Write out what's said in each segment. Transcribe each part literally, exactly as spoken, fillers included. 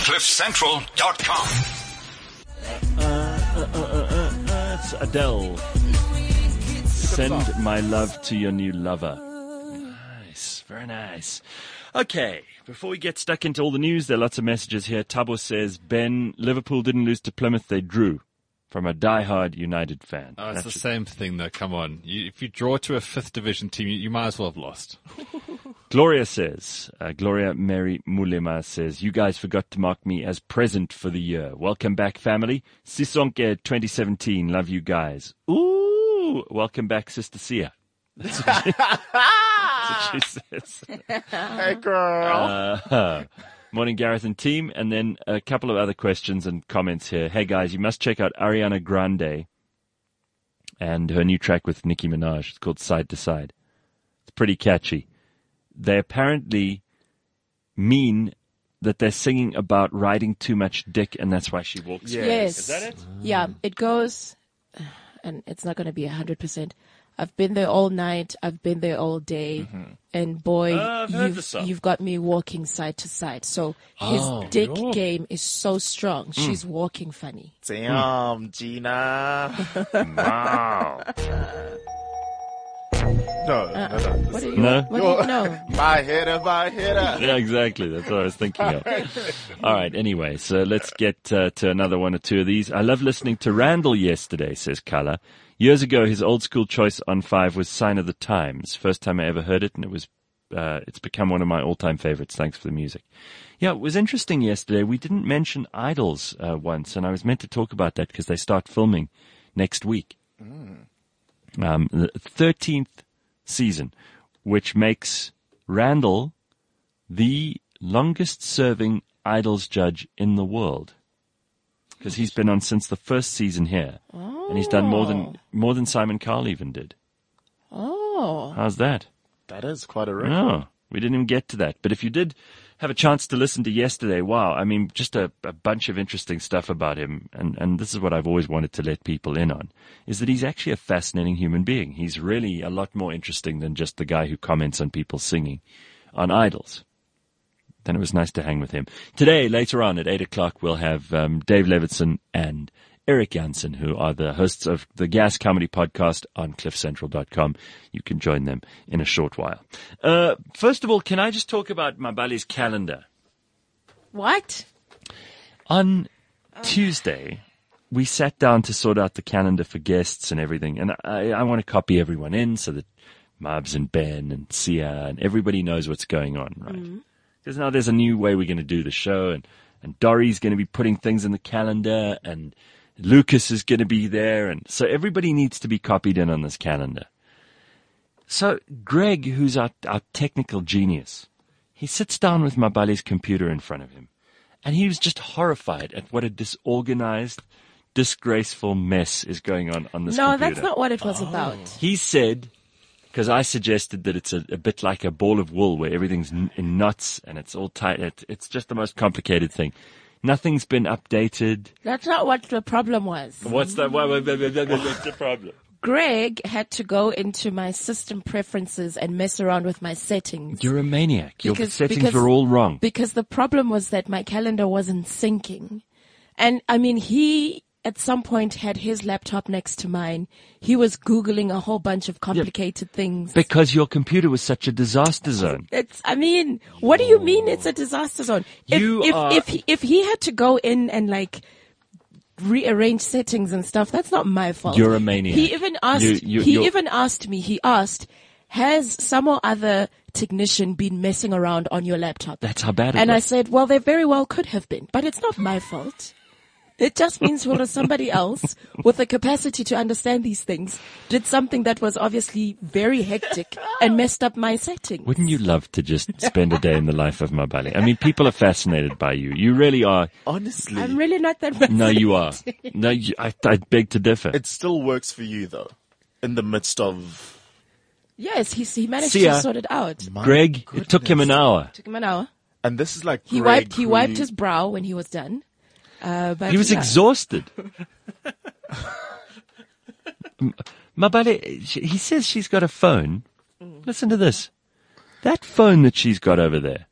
cliff central dot com. Uh, uh, uh, uh, uh, it's Adele. Send my love to your new lover. Nice, very nice. Okay, before we get stuck into all the news, there are lots of messages here. Tabo says, Ben, Liverpool didn't lose to Plymouth, they drew. From a die-hard United fan. Oh, it's That the should- same thing, though. Come on. You, if you draw to a fifth division team, you, you might as well have lost. Gloria says, uh, Gloria Mary Mulema says, you guys forgot to mark me as present for the year. Welcome back, family. Sisonke twenty seventeen. Love you guys. Ooh, welcome back, Sister Sia. That's what she, that's what she says. Hey, girl. Uh, morning, Gareth and team. And then a couple of other questions and comments here. Hey, guys, you must check out Ariana Grande and her new track with Nicki Minaj. It's called Side to Side. It's pretty catchy. They apparently mean that they're singing about riding too much dick, and that's why she walks. Yes. Yes. Is that it? Yeah, it goes, and it's not going to be one hundred percent. I've been there all night. I've been there all day. Mm-hmm. And boy, Uh, I've heard the you've, song. you've got me walking side to side. So his Oh, dick yo. game is so strong. Mm. She's walking funny. Damn, Gina. Wow. No, no, no. What do you, No? what do you know? My hitter, my hitter. Yeah, exactly. That's what I was thinking of. All right. Anyway, so let's get uh, to another one or two of these. I love listening to Randall yesterday, says Kala. Years ago, his old school choice on five was Sign of the Times. First time I ever heard it, and it was, uh, it's become one of my all-time favorites. Thanks for the music. Yeah, it was interesting yesterday. We didn't mention Idols uh, once, and I was meant to talk about that because they start filming next week. Um, the thirteenth season, which makes Randall the longest-serving Idols judge in the world. Because he's been on since the first season here. Oh. And he's done more than more than Simon Cowell even did. Oh. How's that? That is quite a record. No, we didn't even get to that. But if you did have a chance to listen to yesterday, wow, I mean, just a, a bunch of interesting stuff about him. And, and this is what I've always wanted to let people in on, is that he's actually a fascinating human being. He's really a lot more interesting than just the guy who comments on people singing on Idols. Then it was nice to hang with him. Today, later on at eight o'clock, we'll have um, Dave Levinson and Eric Janssen, who are the hosts of the Gas Comedy Podcast on cliff central dot com. You can join them in a short while. Uh, first of all, can I just talk about Mabali's calendar? What? On Tuesday, we sat down to sort out the calendar for guests and everything, and I, I want to copy everyone in so that Mabs and Ben and Sia and everybody knows what's going on, right? Because now there's a new way we're going to do the show, and, and Dory's going to be putting things in the calendar, and Lucas is going to be there, and so everybody needs to be copied in on this calendar. So Greg, who's our, our technical genius, he sits down with Mabali's computer in front of him, and he was just horrified at what a disorganized, disgraceful mess is going on on this No, computer. that's not what it was about. He said, because I suggested that it's a, a bit like a ball of wool where everything's n- in knots and it's all tight. It, it's just the most complicated thing. Nothing's been updated. That's not what the problem was. What's that? What, what, what, what, what's the problem? Greg had to go into my system preferences and mess around with my settings. You're a maniac. Your Because- settings because- were all wrong. Because the problem was that my calendar wasn't syncing. And I mean, he at some point had his laptop next to mine. He was Googling a whole bunch of complicated things. Because your computer was such a disaster zone. It's, I mean, what do you mean it's a disaster zone? If, You if, are- if, he, if he had to go in and like rearrange settings and stuff, that's not my fault. You're a maniac. He even asked, You- you- he you're- even asked me, he asked, has some or other technician been messing around on your laptop? That's how bad it And I was. said, well, they very well could have been, but it's not my fault. It just means well, somebody else with the capacity to understand these things did something that was obviously very hectic and messed up my settings. Wouldn't you love to just spend a day in the life of Mabali? I mean, people are fascinated by you. You really are. Honestly, I'm really not that No, you are. No, you, I, I beg to differ. it still works for you though. In the midst of Yes, he, he managed See ya. to sort it out. my Greg, it took him an hour. Took him an hour. and this is like He Greg wiped, he who- wiped his brow when he was done. Uh, but He was yeah. exhausted. M- Mabali, she- he says she's got a phone. Listen to this. That phone that she's got over there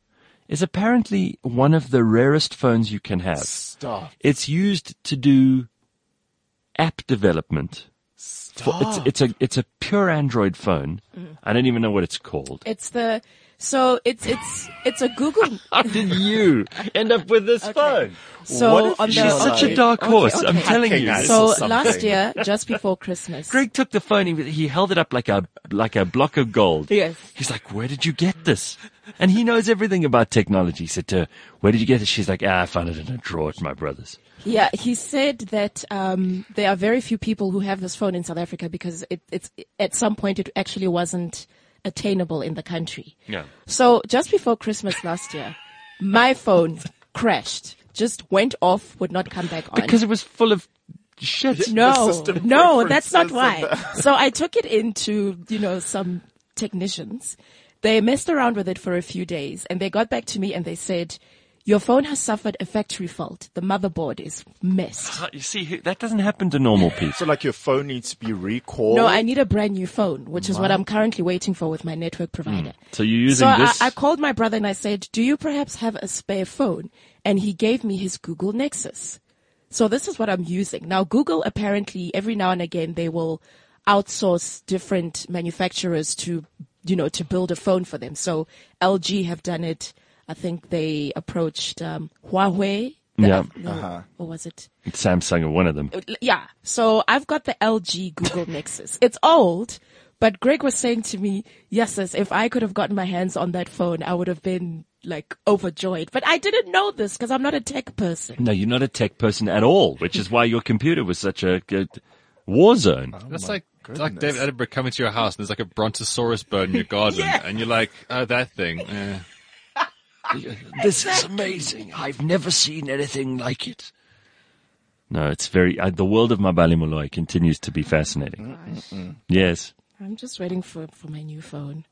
is apparently one of the rarest phones you can have. Stop. It's used to do app development. For, it's it's a it's a pure Android phone. Mm. I don't even know what it's called. It's the, so it's, it's, it's a Google. How did you end up with this phone? So What if on the, she's She's such like- a dark okay, horse. okay. I'm telling Hacking you. us. So or something. last year, just before Christmas. Greg took the phone. He, he held it up like a like a block of gold. Yes. He's like, "Where did you get this?" And he knows everything about technology. He said to her, "Where did you get it?" She's like, "Ah, I found it in a drawer at my brother's." Yeah, he said that um, there are very few people who have this phone in South Africa because it, it's at some point it actually wasn't attainable in the country. Yeah. So just before Christmas last year, my phone crashed, just went off, would not come back on. Because it was full of shit. no, system no, that's not preferences why. and So I took it into, you know, some technicians. They messed around with it for a few days and they got back to me and they said, your phone has suffered a factory fault. The motherboard is messed. You see, that doesn't happen to normal people. So like your phone needs to be recalled. No, I need a brand new phone, which is what I'm currently waiting for with my network provider. So you're using So I, this. I called my brother and I said, do you perhaps have a spare phone? And he gave me his Google Nexus. So this is what I'm using. Now, Google apparently every now and again, they will outsource different manufacturers to, you know, to build a phone for them. So L G have done it. I think they approached um, Huawei. The- Yeah. no, Or was it? Samsung or one of them. Yeah. So I've got the L G Google Nexus. It's old, but Greg was saying to me, yes, sis, if I could have gotten my hands on that phone, I would have been like overjoyed. But I didn't know this because I'm not a tech person. No, you're not a tech person at all, which is why your computer was such a good war zone. That's like like David Attenborough coming to your house and there's like a brontosaurus bird in your garden, and you're like, oh, that thing. Eh. This is amazing. I've never seen anything like it. No, it's very, uh, the world of Mabali Moloi continues to be fascinating. Yes. I'm just waiting for, for my new phone.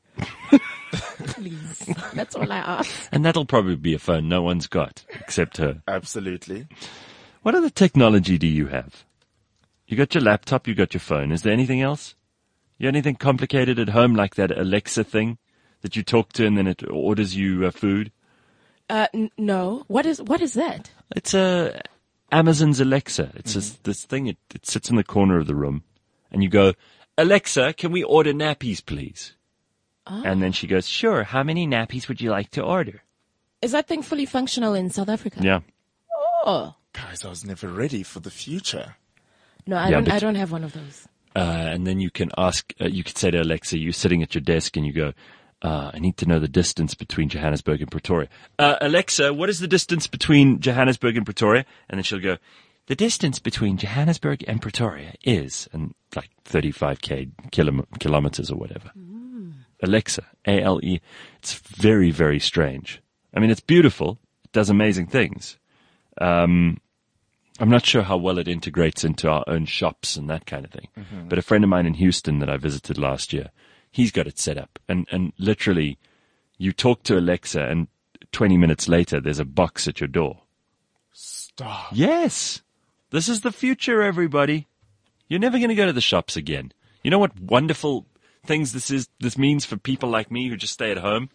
Please. That's all I ask. And that'll probably be a phone no one's got except her. Absolutely. What other technology do you have? You got your laptop, you got your phone. Is there anything else? You got anything complicated at home like that Alexa thing that you talk to and then it orders you uh, food? Uh, n- no. What is, what is that? It's a Amazon's Alexa. It's just this thing. It, it sits in the corner of the room, and you go, Alexa, can we order nappies, please? And then she goes, sure. How many nappies would you like to order? Is that thing fully functional in South Africa? Yeah. Oh. Guys, I was never ready for the future. No, I Yeah, don't, but- I don't have one of those. Uh, and then you can ask. Uh, you could say to Alexa, you're sitting at your desk, and you go, uh, I need to know the distance between Johannesburg and Pretoria. Uh, Alexa, what is the distance between Johannesburg and Pretoria? And then she'll go, the distance between Johannesburg and Pretoria is, and like thirty-five k kilom- kilometers or whatever. Alexa, A L E. It's very, very strange. I mean, it's beautiful. It does amazing things. Um, I'm not sure how well it integrates into our own shops and that kind of thing. Mm-hmm. But a friend of mine in Houston that I visited last year, he's got it set up. And, and literally, you talk to Alexa and twenty minutes later, there's a box at your door. Stop. Yes. This is the future, everybody. You're never going to go to the shops again. You know what wonderful things this is, this means for people like me who just stay at home?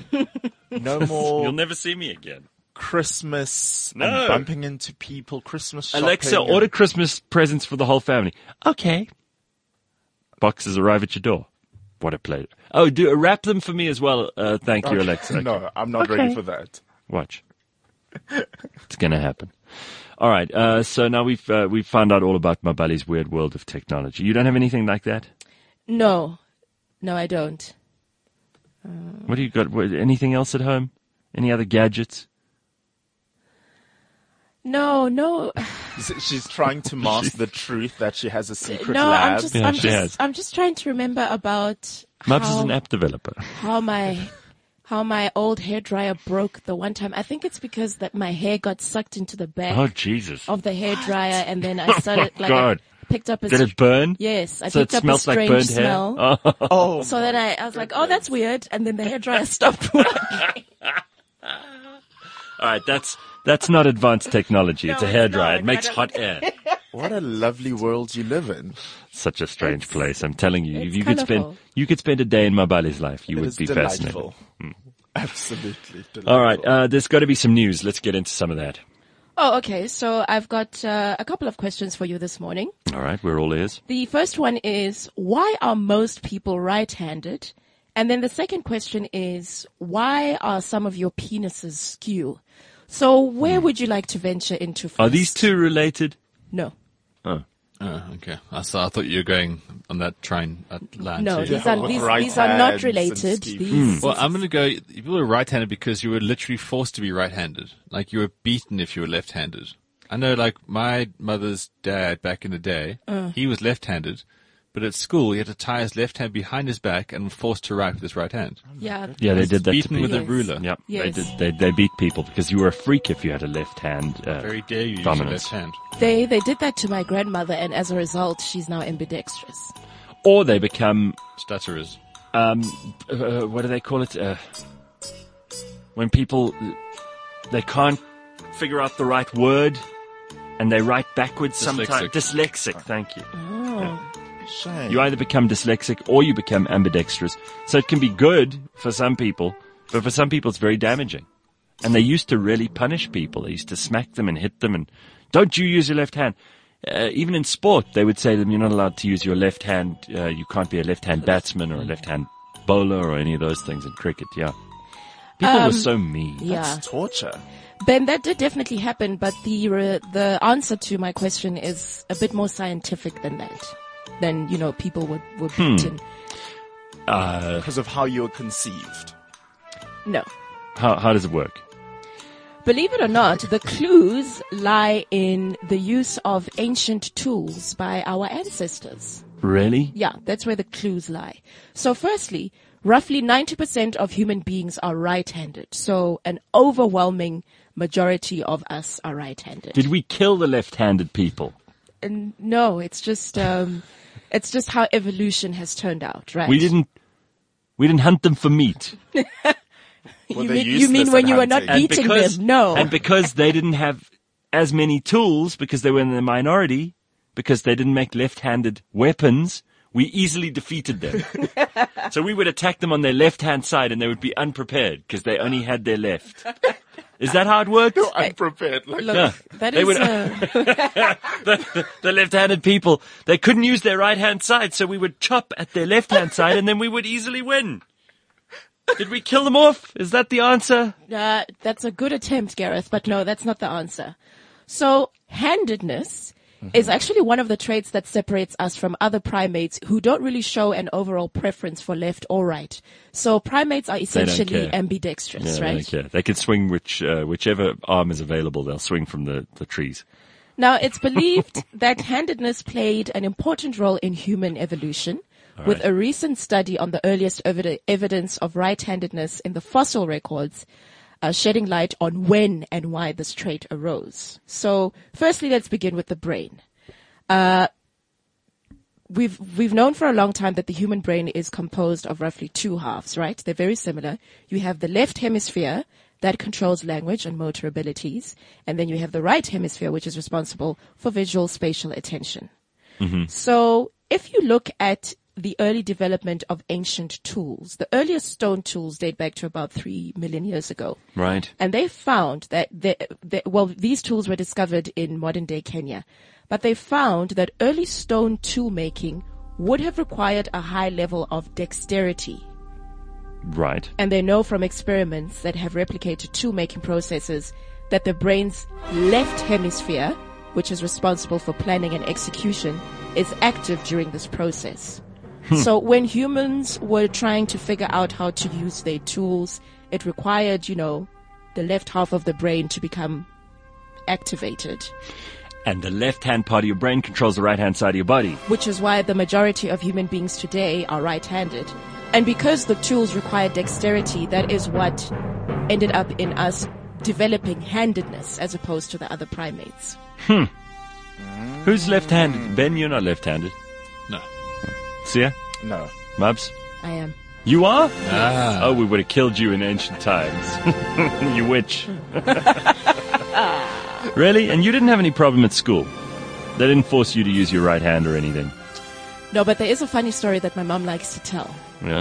No more You'll never see me again. Christmas No. and bumping into people, Christmas shopping. Alexa, and- order Christmas presents for the whole family. Okay. Boxes arrive at your door. What a pleasure. Oh, do wrap them for me as well. Uh, thank you, Okay. Alexa. Okay. No, I'm not Okay. ready for that. Watch. It's going to happen. All right. Uh, so now we've uh, we've found out all about Mabali's weird world of technology. You don't have anything like that? No. No, I don't. What do you got? What, anything else at home? Any other gadgets? No, no. She's trying to mask the truth that she has a secret No, lab. I'm just, Yeah, I'm she just, has. I'm just trying to remember about Mubs how, is an app developer. how my, how my old hairdryer broke the one time. I think it's because that my hair got sucked into the back Oh, Jesus. of the hairdryer, and then I started Oh, like God. I picked up a Did it burn? yes, I So it picked up a smells like strange burned smell. hair? Oh. Oh, So then I, I was like, oh, that's weird, and then the hairdryer stopped working. All right, that's that's not advanced technology. It's a No, hairdryer. it's not. It makes I don't- hot air. what a lovely world you live in. Such a strange place. I'm telling you, if it's you could spend colourful. you could spend a day in Mabali's life, you It would is be delightful. fascinated. Absolutely. All right, uh, there's got to be some news. Let's get into some of that. Oh, okay. So I've got uh, a couple of questions for you this morning. All right, we're all ears. The first one is, why are most people right-handed? And then the second question is, why are some of your penises skew? So where would you like to venture into first? Are these two related? No. Oh. Oh, okay. I, saw, I thought you were going on that train at land No, too. these are, with these, right these are hands not and related. Steve. These, Well, I'm going to go. People are right-handed because you were literally forced to be right-handed. Like you were beaten if you were left-handed. I know, like my mother's dad back in the day, Uh. he was left-handed, but at school he had to tie his left hand behind his back and was forced to write with his right hand. yeah. Yeah, they did that to Beaten with people. a ruler. Yep, Yes. they did. They, they beat people because you were a freak if you had a left hand. Uh, Very dare you use your dominance. left hand. They, they did that to my grandmother, and as a result, she's now ambidextrous. Or they become, Stutterers. um, uh, what do they call it? Uh, when people, they can't figure out the right word and they write backwards sometimes. Dyslexic, thank you. Shame. You either become dyslexic or you become ambidextrous. So it can be good for some people, but for some people it's very damaging. And they used to really punish people. They used to smack them and hit them and, don't you use your left hand. Uh, even in sport, they would say to them, you're not allowed to use your left hand. Uh, you can't be a left-hand batsman or a left-hand bowler or any of those things in cricket, yeah. People were so mean. Yeah. It's torture. Ben, that did definitely happen, but the uh, the answer to my question is a bit more scientific than that. Than, you know, people were, were beaten. Uh, Because of how you were conceived. No. how, how does it work? Believe it or not, the clues lie in the use of ancient tools by our ancestors. Really? Yeah, that's where the clues lie. So firstly, roughly ninety percent of human beings are right-handed. So an overwhelming majority of us are right-handed. Did we kill the left-handed people? And no, it's just, um, it's just how evolution has turned out, right? We didn't, we didn't hunt them for meat. Were You they mean, you useless mean when at you were not hunting? beating them? No. And because they didn't have as many tools, because they were in the minority, because they didn't make left-handed weapons, we easily defeated them. So we would attack them on their left-hand side and they would be unprepared because they only had their left. Is that how it works? Unprepared. Like, Look, Yeah. that They is, would- uh, the, the left-handed people, they couldn't use their right-hand side, so we would chop at their left-hand side and then we would easily win. Did we kill them off? Is that the answer? Uh, that's a good attempt, Gareth, but no, that's not the answer. So, handedness is actually one of the traits that separates us from other primates who don't really show an overall preference for left or right. So, primates are essentially care. ambidextrous, Yeah, they right? don't care. They can swing which, uh, whichever arm is available, they'll swing from the, the trees. Now, it's believed that handedness played an important role in human evolution, with right. a recent study on the earliest evid- evidence of right-handedness in the fossil records uh, shedding light on when and why this trait arose. So, firstly, let's begin with the brain. Uh, we've we've known for a long time that the human brain is composed of roughly two halves, right? They're very similar. You have the left hemisphere that controls language and motor abilities, and then you have the right hemisphere, which is responsible for visual spatial attention. So, if you look at the early development of ancient tools, the earliest stone tools date back to about three million years ago. Right. And they found that, the, the, well, these tools were discovered in modern day Kenya, but they found that early stone tool making would have required a high level of dexterity. Right. And they know from experiments that have replicated tool making processes that the brain's left hemisphere, which is responsible for planning and execution, is active during this process. So when humans were trying to figure out how to use their tools, it required, you know, the left half of the brain to become activated, And the left-hand part of your brain controls the right-hand side of your body. which is why the majority of human beings today are right-handed. And because the tools require dexterity, that is what ended up in us developing handedness as opposed to the other primates. Who's left-handed? Ben, you're not left-handed. No. Sia? no. Mubs? I am. You are? Ah. Oh, we would have killed you in ancient times. You witch. Really? And you didn't have any problem at school? They didn't force you to use your right hand or anything? No, but there is a funny story that my mom likes to tell. Yeah?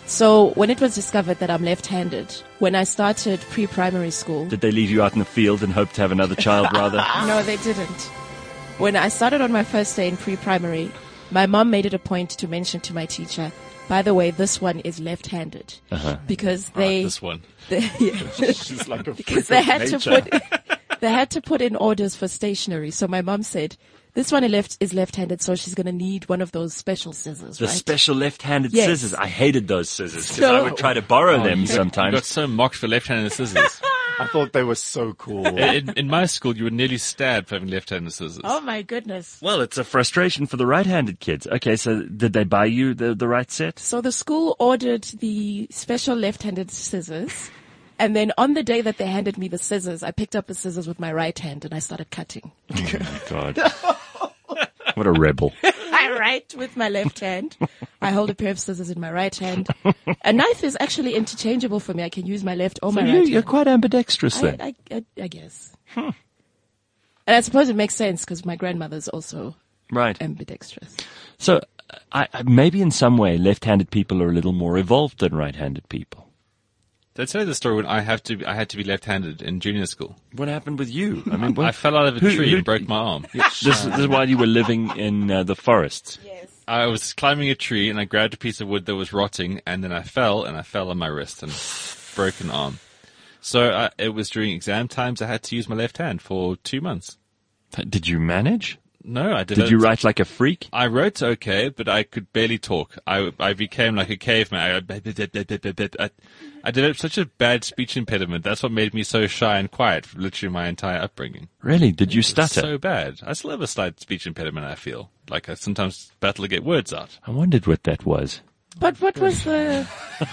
So when it was discovered that I'm left-handed, when I started pre-primary school, Did they leave you out in the field and hope to have another child rather? no, they didn't. When I started on my first day in pre-primary, my mom made it a point to mention to my teacher, by the way, this one is left-handed. Uh-huh. Because Right, they, this one. they yeah, She's like a because freak they of had nature. to put, they had to put in orders for stationery. So my mom said, this one is left is left-handed, so she's going to need one of those special scissors, The right? special left-handed Yes. scissors. I hated those scissors because So- I would try to borrow them You got sometimes. so mocked for left-handed scissors. I thought they were so cool. in, in my school, you were nearly stabbed for having left-handed scissors. Oh my goodness. Well, it's a frustration for the right-handed kids. Okay, so did they buy you the, the right set? So the school ordered the special left-handed scissors. And then on the day that they handed me the scissors, I picked up the scissors with my right hand and I started cutting. Oh my God. What a rebel. I write with my left hand. I hold a pair of scissors in my right hand. A knife is actually interchangeable for me. I can use my left or So my you, right you're hand. quite ambidextrous I, then. I, I, I guess. And I suppose it makes sense because my grandmother's also Right. ambidextrous. So I, I, maybe in some way left-handed people are a little more evolved than right-handed people. Did I tell you the story when I have to? I had to be left-handed in junior school. What happened with you? I mean, what, I fell out of a who- tree who- and broke my arm. this, this is while you were living in uh, the forest. Yes. I was climbing a tree and I grabbed a piece of wood that was rotting, and then I fell and I fell on my wrist and broke an arm. So uh, it was during exam times. I had to use my left hand for two months. Did you manage? No, I didn't. Did you write like a freak? I wrote okay, but I could barely talk. I, I became like a caveman. I, I, I developed such a bad speech impediment. That's what made me so shy and quiet for literally my entire upbringing. Really? Did you It's stutter? so bad. I still have a slight speech impediment, I feel. Like I sometimes battle to get words out. I wondered what that was. But what was the...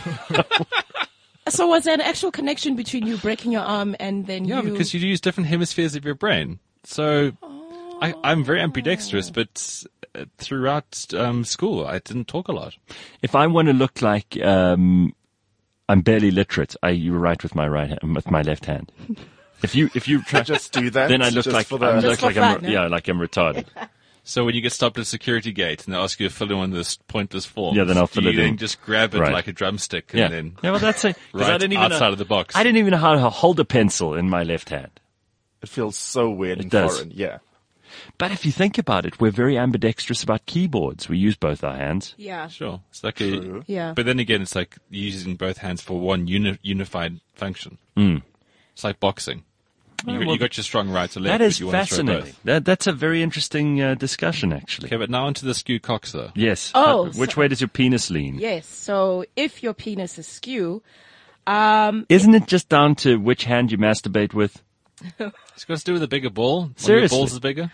So was there an actual connection between you breaking your arm and then Yeah, you... because you use different hemispheres of your brain. So I, I'm very ambidextrous, but uh, throughout um, school, I didn't talk a lot. If I want to look like um, I'm barely literate, I you write with my right hand, with my left hand. If you if you try, Just do that. then I look just like for the, I Just look for like I'm fun, yeah like I'm retarded. So when you get stopped at a security gate and they ask you to fill in one of those pointless forms, Yeah, then I'll fill you it then in. just grab it Right. like a drumstick and Yeah, then yeah. Well, that's it. 'Cause I right didn't even outside know, of the box. I didn't even know how to hold a pencil in my left hand. it feels so weird and does. foreign. Yeah. But if you think about it, we're very ambidextrous about keyboards. We use both our hands. Yeah. Sure. It's like a, True. Yeah. but then again, it's like using both hands for one uni- unified function. Mm. It's like boxing. You, well, you got your strong right to left, That but is you want to throw fascinating. both. That, that's a very interesting uh, discussion, actually. Okay, but now onto the skew cocks, though. Yes. Oh, Uh, which so- way does your penis lean? Yes. So if your penis is skew, um, Isn't it just down to which hand you masturbate with? It's got to do with a bigger ball. One of your Seriously? balls is bigger.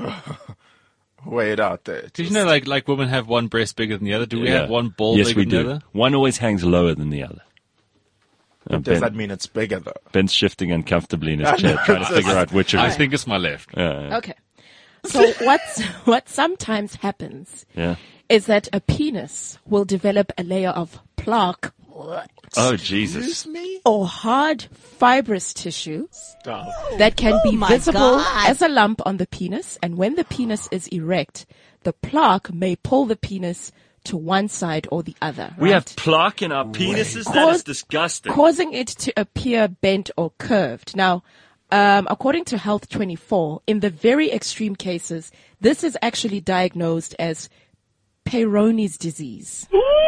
Way it out there. Did you know, like, like women have one breast bigger than the other? Do we Yeah. have one ball yes, bigger we than do. the other? One always hangs lower than the other. Uh, Does ben, that mean it's bigger though? Ben's shifting uncomfortably in his chair, trying to figure out which of I his. think it's my left. Uh, okay. So what's, what sometimes happens yeah. is that a penis will develop a layer of plaque Oh Jesus! me? or hard fibrous tissue Stop. that can be my visible God. as a lump on the penis. And when the penis is erect, the plaque may pull the penis to one side or the other. We right? have plaque in our penises. That Cause- is disgusting. causing it to appear bent or curved. Now, um, according to Health twenty-four, in the very extreme cases, this is actually diagnosed as Peyronie's disease.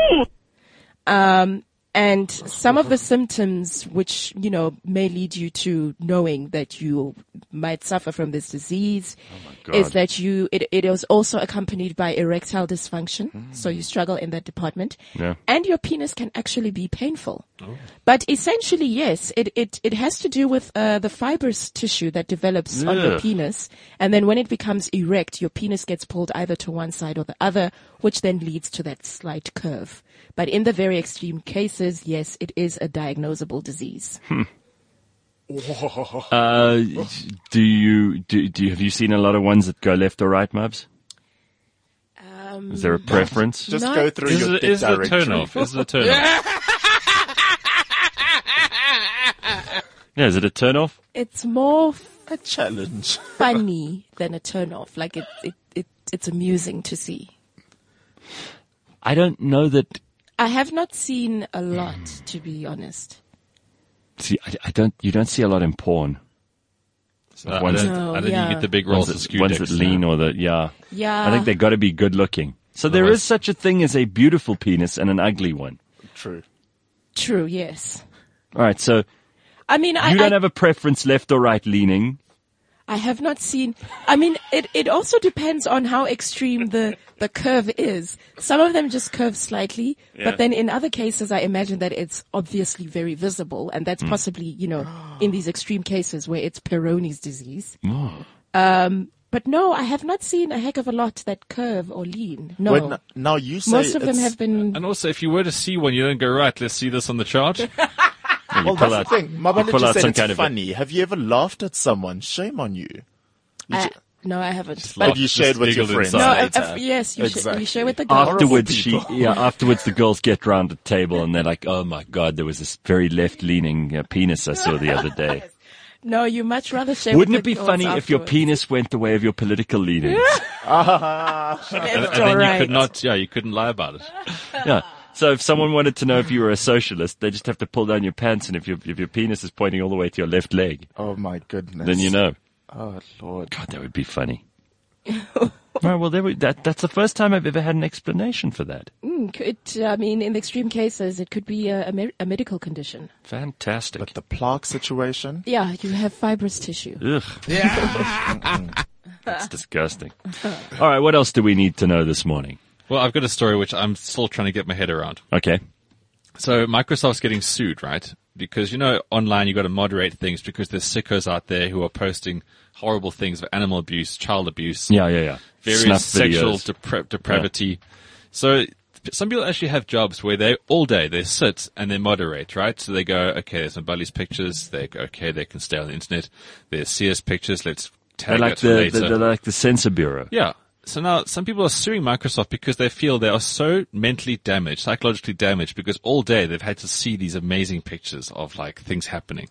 Um, and some of the symptoms which, you know, may lead you to knowing that you might suffer from this disease God. is that you, it, it is also accompanied by erectile dysfunction. So you struggle in that department. Yeah. And your penis can actually be painful. But essentially, yes, it, it, it has to do with, uh, the fibrous tissue that develops on the Ugh. penis. And then when it becomes erect, your penis gets pulled either to one side or the other, which then leads to that slight curve. But in the very extreme cases, yes, it is a diagnosable disease. Uh, do you do, do you, have you seen a lot of ones that go left or right, Mubs? Um, Is there a preference? Just Not- go through Is your it, dick is it a directory. turn off? Is it a turn off? Yeah, is it a turn off? It's more A challenge. funny than a turn off. Like it, it, it, it's amusing to see. I don't know that I have not seen a lot, to be honest. See, I, I don't. You don't see a lot in porn. So I Ones don't, No, I don't yeah. think you get the big rolls Ones of that, ones that Scudex lean now. or the yeah. Yeah. I think they got to be good looking. So there Otherwise- is such a thing as a beautiful penis and an ugly one. True. True, yes. All right. So I mean, I, you don't I, have a preference, left or right leaning. I have not seen, I mean, it, it also depends on how extreme the, the curve is. Some of them just curve slightly, but then in other cases, I imagine that it's obviously very visible, and that's possibly, you know, in these extreme cases where it's Peyronie's disease. Um, but no, I have not seen a heck of a lot that curve or lean. No. When, now you say Most of them it's- have been, And also, if you were to see one, you don't go, right, let's see this on the chart. Well, pull that's out- the thing. you Mabala pull out just said some it's kind of a- funny. Have you ever laughed at someone? Shame on you. You I, ju- no, I haven't. laugh. But you shared Just with your giggled friends. No, inside. uh, later. uh, yes, you, sh- Exactly. you share with the girls. Afterwards, she people. yeah. Afterwards, the girls get round the table and they're like, "Oh my god, there was this very left-leaning uh, penis I saw the other day." No, you much rather share Wouldn't with it be the girls funny if your afterwards. penis went the way of your political leanings? and, Left and or then you right. could not, yeah, you couldn't lie about it. Yeah. So if someone wanted to know if you were a socialist, they just have to pull down your pants, and if your if your penis is pointing all the way to your left leg, Oh my goodness. then you know. Oh Lord. God, that would be funny. All right, well, there we, that that's the first time I've ever had an explanation for that. Mm, could, I mean, in extreme cases, it could be a, a, me- a medical condition. Fantastic. But the plaque situation. Yeah, you have fibrous tissue. Ugh. That's disgusting. All right, what else do we need to know this morning? Well, I've got a story which I'm still trying to get my head around. Okay. So Microsoft's getting sued, right? Because, you know, online you've got to moderate things because there's sickos out there who are posting horrible things of animal abuse, child abuse, Yeah, yeah, yeah. various Snuff sexual videos. depra- depravity. So some people actually have jobs where they all day they sit and they moderate, right? So they go, okay, there's Mbali's pictures. They go, okay, they can stay on the internet. There's Sia's pictures. Let's They're tag like that for the, later. the, they're like the censor bureau. Yeah. So now some people are suing Microsoft because they feel they are so mentally damaged, psychologically damaged, because all day they've had to see these amazing pictures of like things happening.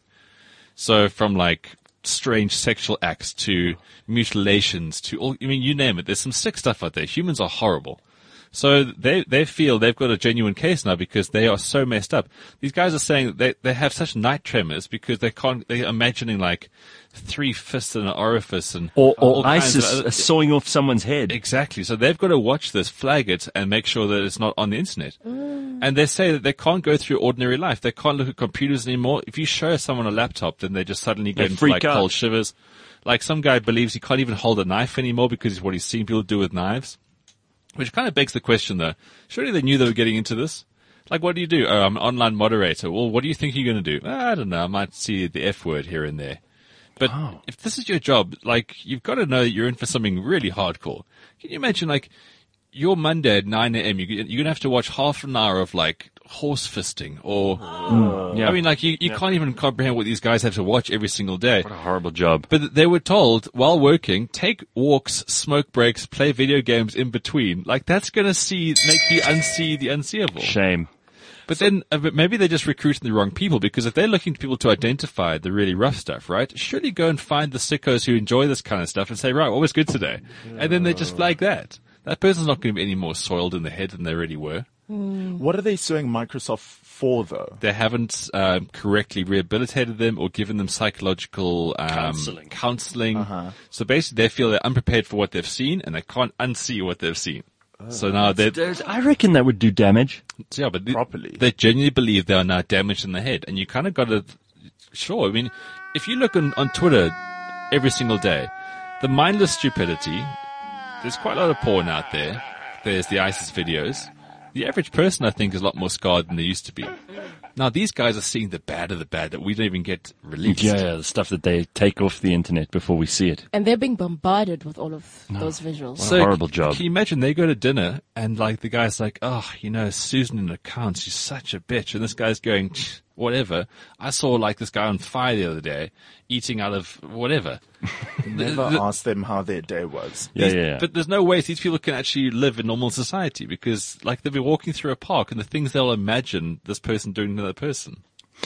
So from like strange sexual acts to mutilations to all, I mean, you name it. There's some sick stuff out there. Humans are horrible. So they, they feel they've got a genuine case now because they are so messed up. These guys are saying that they, they have such night tremors because they can't, they're imagining like three fists in an orifice and Or, all or kinds of ISIS other- uh, sawing off someone's head. Exactly. So they've got to watch this, flag it, and make sure that it's not on the internet. And they say that they can't go through ordinary life. They can't look at computers anymore. If you show someone a laptop, then they just suddenly They get into freak like out. cold shivers. Like some guy believes he can't even hold a knife anymore because of what he's seen people do with knives. Which kind of begs the question though. Surely they knew they were getting into this? Like, what do you do? Oh, I'm an online moderator. Well, what do you think you're going to do? I don't know. I might see the F word here and there. But if this is your job, like, you've got to know that you're in for something really hardcore. Can you imagine, like, your Monday at nine a.m., you- you're going to have to watch half an hour of, like, horse fisting or, Yeah. I mean, like, you, you can't even comprehend what these guys have to watch every single day. What a horrible job. But they were told, while working, take walks, smoke breaks, play video games in between. Like, that's going to see, make you unsee the unseeable. Shame. But then uh, but maybe they're just recruiting the wrong people, because if they're looking to people to identify the really rough stuff, right? Surely go and find the sickos who enjoy this kind of stuff and say, right, what was good today? And then they just flag that. That person's not going to be any more soiled in the head than they already were. What are they suing Microsoft for, though? They haven't um, correctly rehabilitated them or given them psychological um, Counseling. counseling. So basically they feel they're unprepared for what they've seen and they can't unsee what they've seen. So now they're, There's- I reckon that would do damage. yeah, but they, Properly. they genuinely believe they are now damaged in the head, and you kind of got to. Sure, I mean, if you look on, on Twitter every single day, the mindless stupidity. There's quite a lot of porn out there. There's the ISIS videos. The average person, I think, is a lot more scarred than they used to be. Now, these guys are seeing the bad of the bad that we don't even get released. Yeah, yeah, the stuff that they take off the internet before we see it. And they're being bombarded with all of those visuals. What a horrible c- job. Can you imagine they go to dinner and like the guy's like, oh, you know, Susan in accounts, she's such a bitch. And this guy's going, "Tch, whatever. I saw like this guy on fire the other day eating out of whatever. Never ask them how their day was. Yeah, These- yeah, yeah. But there's no way these people can actually live in normal society because like they'll be walking through a park and the things they'll imagine this person doing to another person.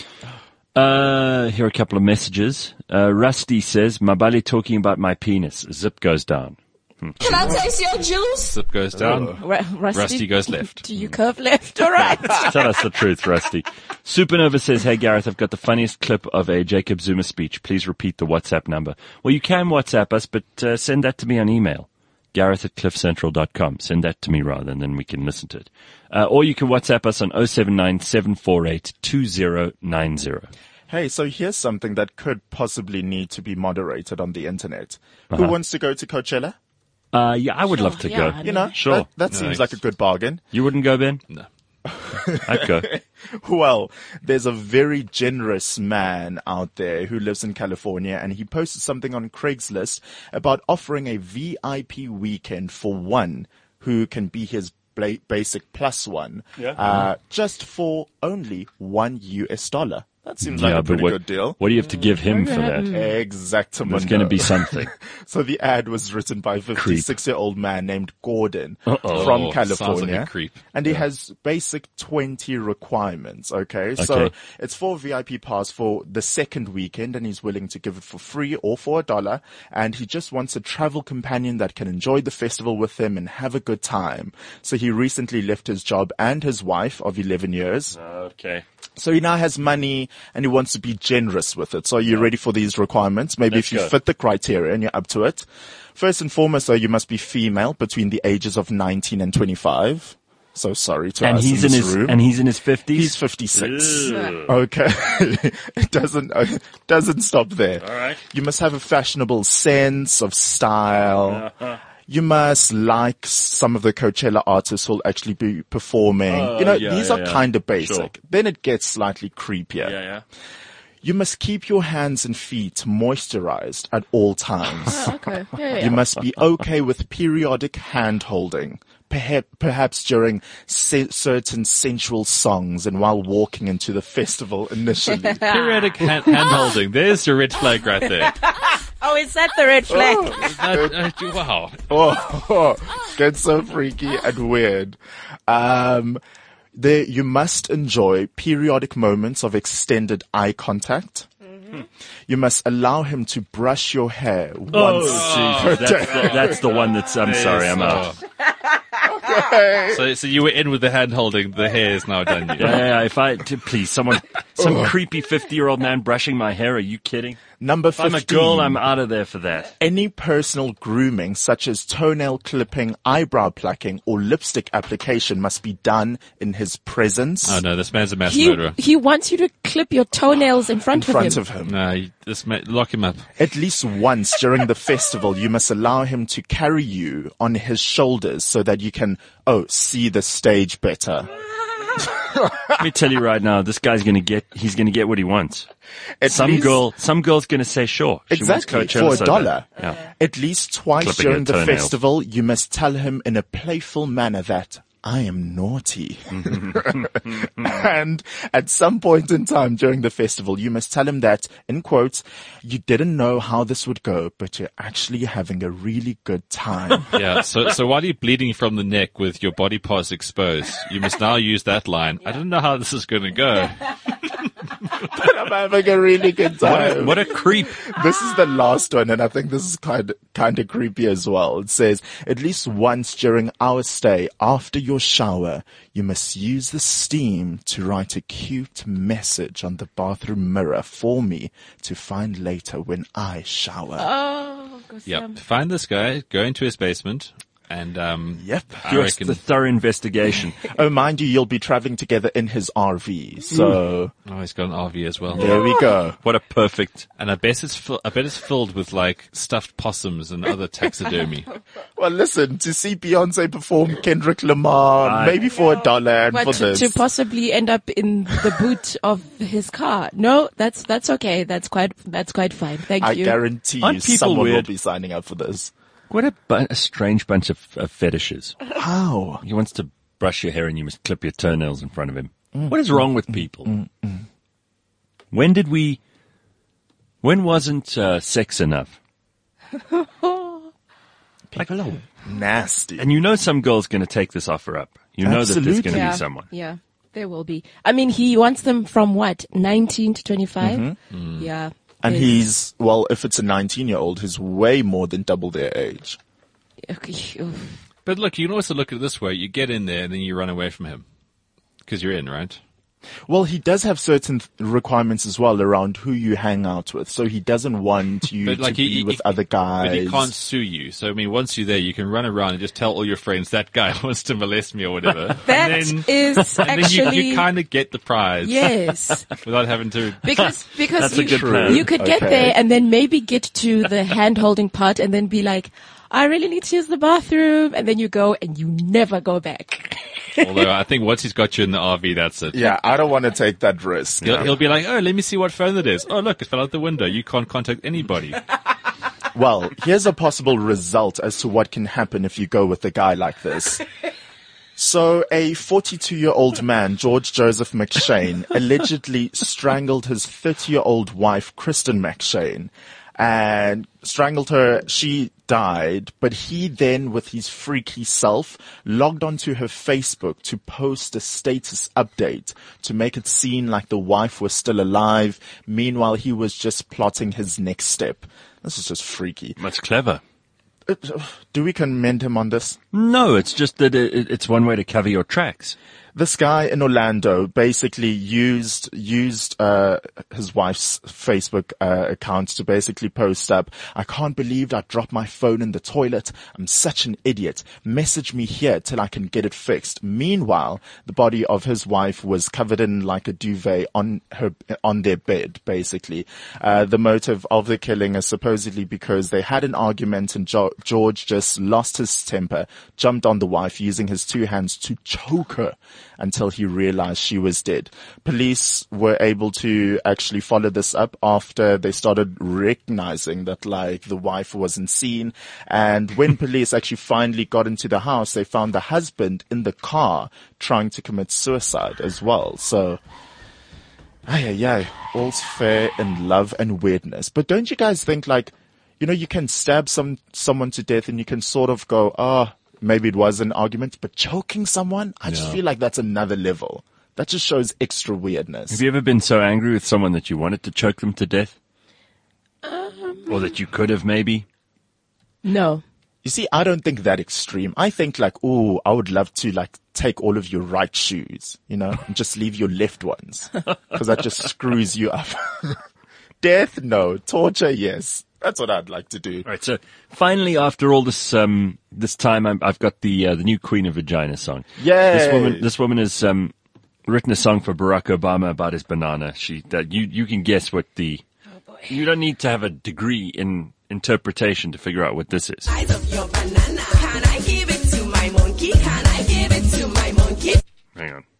Uh, here are a couple of messages. Uh, Rusty says, Mabali talking about my penis. Zip goes down. Can I taste your juice? Zip goes down. Ra- Rusty, Rusty goes left. Do you curve left or right? Tell us the truth, Rusty. Supernova says, hey Gareth, I've got the funniest clip of a Jacob Zuma speech. Please repeat the WhatsApp number. Well, you can WhatsApp us, but uh, send that to me on email. Gareth at cliffcentral dot com. Send that to me rather, and then we can listen to it. Uh, or you can WhatsApp us on oh seven nine, seven four eight, two oh nine oh. Hey, so here's something that could possibly need to be moderated on the internet. Uh-huh. Who wants to go to Coachella? Uh, yeah, I would Sure, love to yeah, go. I mean- You know, Sure. that, that No, seems thanks. like a good bargain. You wouldn't go, Ben? No. I'd go. Well, there's a very generous man out there who lives in California, and he posted something on Craigslist about offering a V I P weekend for one who can be his bla- basic plus one, Yeah. uh, just for only one U S dollar. That seems like yeah, a but pretty what, good deal. what do you have to give him for that? Exactamente. There's going to be something. So the ad was written by a fifty-six-year-old man named Gordon Uh-oh. from Oh, sounds like a California. creep. And he has basic twenty requirements, okay? So Okay. it's for V I P pass for the second weekend, and he's willing to give it for free or for a dollar. And he just wants a travel companion that can enjoy the festival with him and have a good time. So he recently left his job and his wife of eleven years. Okay. So he now has money and he wants to be generous with it. So are you ready for these requirements? Maybe Let's if you go. fit the criteria and you're up to it. First and foremost, though, you must be female between the ages of nineteen and twenty-five. So sorry to And us he's in in this his room. and he's in his fifties. He's fifty-six. Ugh. Okay. It doesn't, uh, doesn't stop there. All right. You must have a fashionable sense of style. Uh-huh. You must like some of the Coachella artists who will actually be performing. Oh, you know, yeah, these yeah, are yeah. kind of basic. Sure. Then it gets slightly creepier. Yeah, yeah. You must keep your hands and feet moisturized at all times. Oh, okay. Yeah, yeah, You yeah. must be okay with periodic hand holding. Perhaps, perhaps during se- certain sensual songs and while walking into the festival initially. Periodic hand, hand holding. There's your red flag right there. Oh, is that the red flag? That- uh, wow. Oh, gets so freaky and weird. Um, there, you must enjoy periodic moments of extended eye contact. You must allow him to brush your hair once. Oh, jeez. That's, the, that's the one that's, I'm sorry, I'm out. So, so you were in with the hand holding. The hair is now done. You. Yeah, yeah, yeah. If I, t- please, someone, some creepy fifty-year-old man brushing my hair. Are you kidding? Number If I'm fifteen. a girl, I'm out of there for that. Any personal grooming, such as toenail clipping, eyebrow plucking, or lipstick application must be done in his presence. Oh no, this man's a mass He, murderer. he wants you to clip your toenails in front in front of him. of him. No, you- this man, lock him up. At least once during the festival, you must allow him to carry you on his shoulders so that you can, oh, see the stage better. Let me tell you right now, this guy's gonna get, he's gonna get what he wants. At Some least- girl, some girl's gonna say sure. She wants Exactly, Coachella for a so dollar. bad. Yeah. At least twice Clipping during her the toenails. festival, you must tell him in a playful manner that I am naughty. And at some point in time during the festival, you must tell him that, in quotes, you didn't know how this would go, but you're actually having a really good time. Yeah. So, so while you're bleeding from the neck with your body parts exposed, you must now use that line. I don't know how this is going to go. But I'm having a really good time. What a creep. This is the last one, and I think this is kind of, kind of creepy as well. It says, at least once during our stay, after your shower, you must use the steam to write a cute message on the bathroom mirror for me to find later when I shower. Oh, go Yep. Sam. Find this guy, go into his basement, and um, Yep. I Do reckon. the thorough investigation. Oh, mind you, you'll be traveling together in his R V. So Oh, he's got an R V as well. there we go. What a perfect. And I bet it's fi- I bet it's filled with like stuffed possums and other taxidermy. Well, listen, to see Beyonce perform Kendrick Lamar, I- maybe for a dollar and But for to, this. to possibly end up in the boot of his car. No, that's, that's okay. That's quite, that's quite fine. Thank I you. guarantee you Aren't people someone will weird? be signing up for this. What a, bu- a strange bunch of, of fetishes. How? He wants to brush your hair and you must clip your toenails in front of him. What is wrong with people? When did we, when wasn't uh, sex enough? People are nasty. Mm-hmm. And you know some girl's going to take this offer up. You know that there's Absolutely. going to yeah. be someone. Yeah. There will be. I mean, he wants them from what? nineteen to twenty-five? Mm-hmm. Yeah. And There's- he's, well, if it's a nineteen-year-old, he's way more than double their age. Okay. oof. But look, you can also look at it this way. You get in there and then you run away from him. Because you're in, right? Well, he does have certain th- requirements as well around who you hang out with. So he doesn't want you But like to he, be he- with he- other guys. But he can't sue you. So, I mean, once you're there, you can run around and just tell all your friends, that guy wants to molest me or whatever. That and then, is and then actually you, you kind of get the prize. yes. Without having to... Because because That's a you, good plan. you could get Okay. there and then maybe get to the hand holding part and then be like, I really need to use the bathroom, and then you go and you never go back. Although I think once he's got you in the R V, that's it. Yeah, I don't want to take that risk. He'll, he'll be like, oh, let me see what phone it is. Oh, look, it fell out the window. You can't contact anybody. Well, here's a possible result as to what can happen if you go with a guy like this. So, a forty-two-year-old man, George Joseph McShane, allegedly strangled his thirty-year-old wife, Kristen McShane, and strangled her. She died, but he then, with his freaky self, logged onto her Facebook to post a status update to make it seem like the wife was still alive. Meanwhile, he was just plotting his next step. This is just freaky. That's clever. Uh, Do we commend him on this? No, it's just that it, it's one way to cover your tracks. This guy in Orlando basically used used uh his wife's Facebook uh, account to basically post up, I can't believe I dropped my phone in the toilet. I'm such an idiot. Message me here till I can get it fixed. Meanwhile, the body of his wife was covered in like a duvet on her on their bed, basically. Uh, the motive of the killing is supposedly because they had an argument and jo- George just lost his temper, jumped on the wife using his two hands to choke her until he realized she was dead. Police were able to actually follow this up after they started recognizing that like the wife wasn't seen. And when police actually finally got into the house, they found the husband in the car trying to commit suicide as well. So, ay, ay, ay, all's fair in love and weirdness. But don't you guys think like, you know, you can stab some, someone to death and you can sort of go, ah, oh, maybe it was an argument, but choking someone, I just Yeah. feel like that's another level. That just shows extra weirdness. Have you ever been so angry with someone that you wanted to choke them to death? Um, Or that you could have maybe? No. You see, I don't think that extreme. I think like, oh, I would love to like take all of your right shoes, you know, and just leave your left ones. Cause that just screws you up. Death, no. Torture, yes. That's what I'd like to do. All right, so finally, after all this um, this time, I'm, I've got the uh, the new Queen of Vagina song. Yay! This woman, this woman has um, written a song for Barack Obama about his banana. She, that you you can guess what the. You don't need to have a degree in interpretation to figure out what this is. Size of your banana. Can I give it to my monkey? Can I give it to my monkey? Hang on.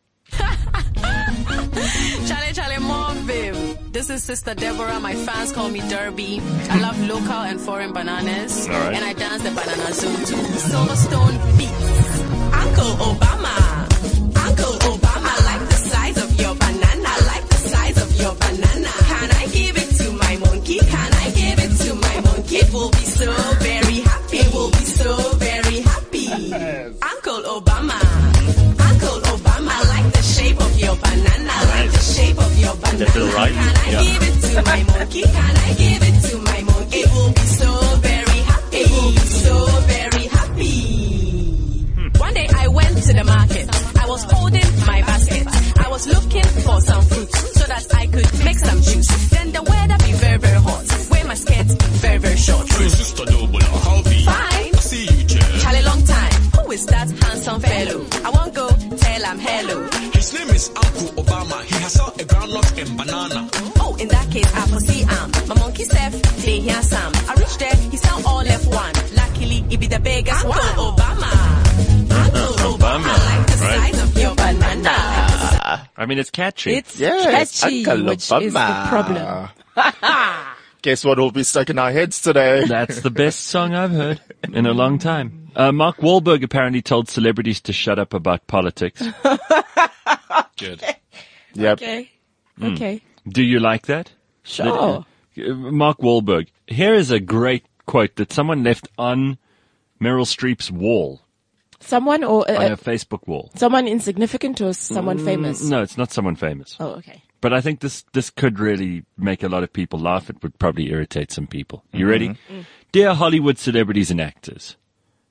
Charlie, Charlie, mom, babe. This is Sister Deborah. My fans call me Derby. I love local and foreign bananas. All right. And I dance the banana zone too. Solar Stone beats. Uncle Obama. Uncle Obama. I like the size of your banana. I like the size of your banana. Can I give it to my monkey? Can I give it to my monkey? It will be so very happy. It will be so very happy. Uncle Obama. Uncle Obama. I like the shape of your banana. I like the shape of your banana. That feel right? Can I Yeah. give it to my monkey? Can I give it to my monkey? It will be so very happy. It will be so very happy. One day I went to the market. I was holding my basket. I was looking for some fruit so that I could make some juice. Then the weather be very, very hot. Wear my skirt very, very short. Sister Double, how be? Fine. See you, Chair. Charlie, long time. Who is that handsome fellow? I won't go tell him hello. His name is Uncle Obama. He has out a groundnut and banana. Oh, in that case, I foresee am. My monkey Steph, they hear some. I reached there, he sound all left one. Luckily, it be the biggest one. Uncle Obama. Uncle Obama. I like the Right. size of your banana. I mean, it's catchy. It's Yes, catchy, Uncle which is the Obama. problem. Guess what will be stuck in our heads today? That's the best song I've heard in a long time. Uh, Mark Wahlberg apparently told celebrities to shut up about politics. Good. Yep. Okay. Hmm. Okay. Do you like that? Sure. Uh, Mark Wahlberg. Here is a great quote that someone left on Meryl Streep's wall, Someone or on uh, her Facebook wall. someone insignificant or someone famous? No, it's not someone famous. Oh, okay. But I think this, this could really make a lot of people laugh. It would probably irritate some people. You ready? Dear Hollywood celebrities and actors,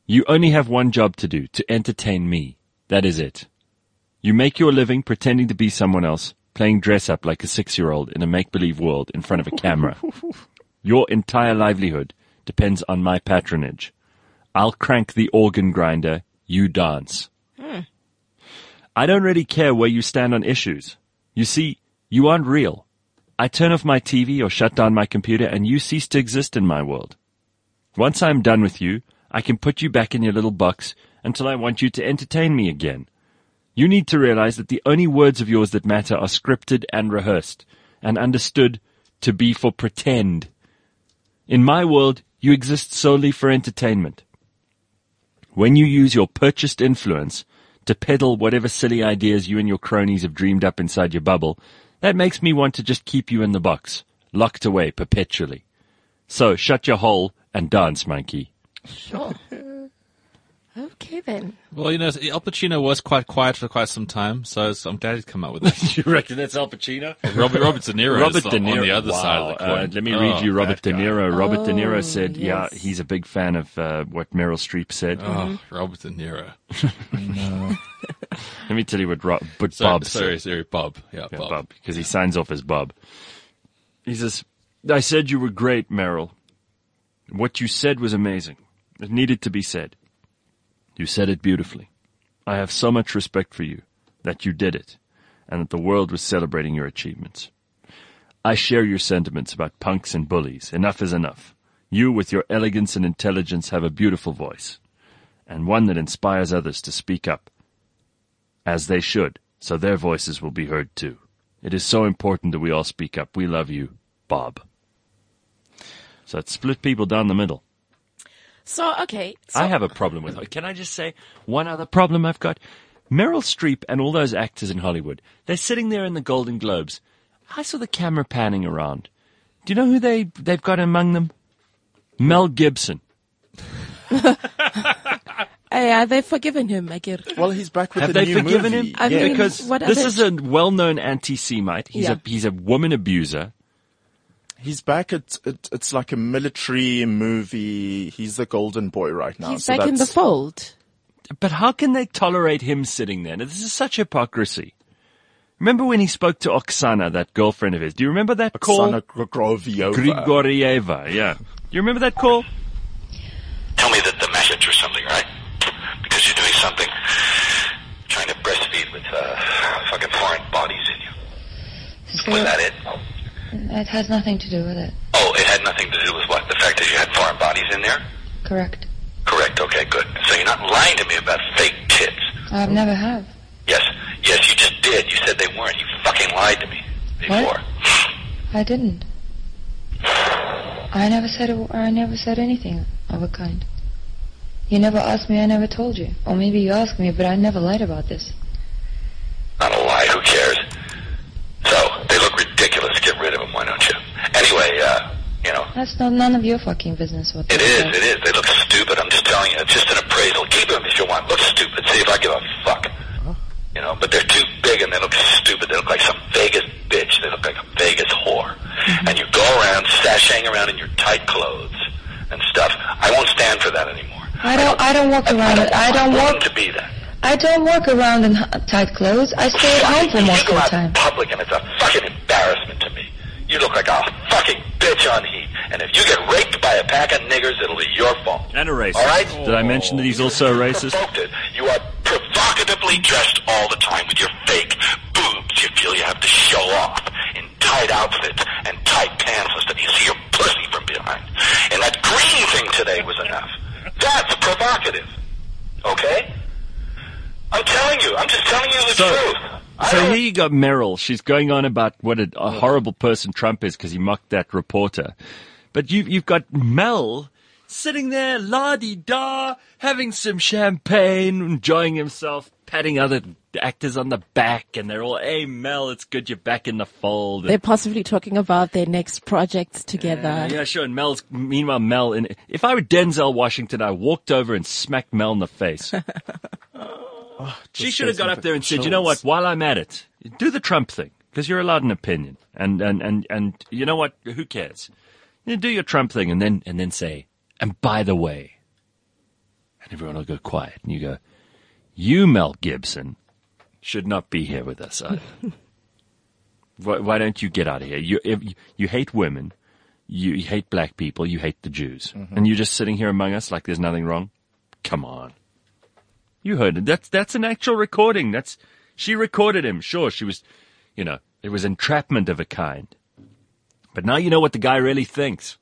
You only have one job to do, to entertain me. That is it. You make your living pretending to be someone else, playing dress-up like a six-year-old in a make-believe world in front of a camera. Your entire livelihood depends on my patronage. I'll crank the organ grinder, you dance. Hmm. I don't really care where you stand on issues. You see, you aren't real. I turn off my T V or shut down my computer and you cease to exist in my world. Once I'm done with you, I can put you back in your little box until I want you to entertain me again. You need to realize that the only words of yours that matter are scripted and rehearsed and understood to be for pretend. In my world, you exist solely for entertainment. When you use your purchased influence to peddle whatever silly ideas you and your cronies have dreamed up inside your bubble, that makes me want to just keep you in the box, locked away perpetually. So shut your hole and dance, monkey. Sure. Okay, then. Well, you know, Al Pacino was quite quiet for quite some time, so I'm glad he's come up with it. You reckon that's Al Pacino? Robert, Robert De Niro Robert is De Niro. on the other Wow. side of the coin. Uh, let me Oh, read you Robert De that guy. Niro. Robert De Niro Oh, said, yeah, yes. he's a big fan of uh, what Meryl Streep said. Oh, Robert De Niro. Let me tell you what, Ro- but So, Bob sorry, said. sorry, Bob. Yeah, Yeah, Bob. Bob, because he signs off as Bob. He says, I said you were great, Meryl. What you said was amazing. It needed to be said. You said it beautifully. I have so much respect for you that you did it, and that the world was celebrating your achievements. I share your sentiments about punks and bullies. Enough is enough. You, with your elegance and intelligence, have a beautiful voice, and one that inspires others to speak up, as they should, so their voices will be heard too. It is so important that we all speak up. We love you, Bob. So it split people down the middle. So, okay. So, I have a problem with her. Can I just say one other problem I've got? Meryl Streep and all those actors in Hollywood, they're sitting there in the Golden Globes. I saw the camera panning around. Do you know who they, they've got among them? Mel Gibson. Hey, are they forgiven him, Agir? Well, he's back with Have the they new forgiven movie. him? I yeah. mean, Because what this other- is a well-known anti-Semite. He's Yeah. a he's a woman abuser. He's back at, at, it's like a military movie. He's the golden boy right now. He's so back in the that's- fold. But how can they tolerate him sitting there? Now, this is such hypocrisy. Remember when he spoke to Oksana, that girlfriend of his? Do you remember that call? Oksana Grigoryeva. Grigorieva, yeah. Do you remember that call? Tell me that the message or something, right? Because you're doing something, trying to breastfeed with uh, fucking foreign bodies in you. So Was that it? it has nothing to do with it. Oh, it had nothing to do with what? The fact that you had foreign bodies in there? Correct. Correct, okay, good. So you're not lying to me about fake tits. I've never have. Yes, yes, you just did. You said they weren't. You fucking lied to me before. What? I didn't. I never said a, I never said anything of a kind. You never asked me, I never told you. Or maybe you asked me, but I never lied about this. Not a lie, who cares? So, they look ridiculous. Get rid of them, why don't you? Anyway, uh, you know, That's not none of your fucking business what it they is, say. it is. They look stupid. I'm just telling you. It's just an appraisal. Keep them if you want. Look stupid. See if I give a fuck. You know, but they're too big and they look stupid. They look like some Vegas bitch. They look like a Vegas whore. Mm-hmm. And you go around sashaying around in your tight clothes and stuff. I won't stand for that anymore. I don't I don't walk I around it. I don't want walk to be that. I don't walk around in h- tight clothes. I stay at home for You most go of the out time. in public and it's a fucking embarrassment to me. You look like a fucking bitch on heat. And if you get raped by a pack of niggers, it'll be your fault. And a racist. All right? Did I mention that he's also a racist? Provoked it. You are provocatively dressed all the time with your fake boobs. You feel you have to show off in tight outfits and tight pants and stuff. You see your pussy from behind. And that green thing today was enough. That's provocative. Okay? I'm telling you. I'm just telling you the So- truth. I So don't- here you got Meryl. She's going on about what a, a horrible person Trump is because he mocked that reporter. But you, you've got Mel sitting there, la-di-da, having some champagne, enjoying himself, patting other actors on the back, and they're all, hey, Mel, it's good you're back in the fold. They're possibly talking about their next project together. Uh, yeah, sure. And Mel's, meanwhile, Mel, in, if I were Denzel Washington, I walked over and smacked Mel in the face. She Just should have gives got me up the there and said, you know chills. what, while I'm at it, do the Trump thing, because you're allowed an opinion. And, and, and, and you know what, who cares? You do your Trump thing and then, and then say, and by the way, And everyone will go quiet. And you go, you, Mel Gibson, should not be here with us either. why, why don't you get out of here? You, if, you, you hate women. You, you hate black people. You hate the Jews. Mm-hmm. And you're just sitting here among us like there's nothing wrong? Come on. You heard it. That's, that's an actual recording. That's, she recorded him. Sure, she was, you know, it was entrapment of a kind. But now you know what the guy really thinks.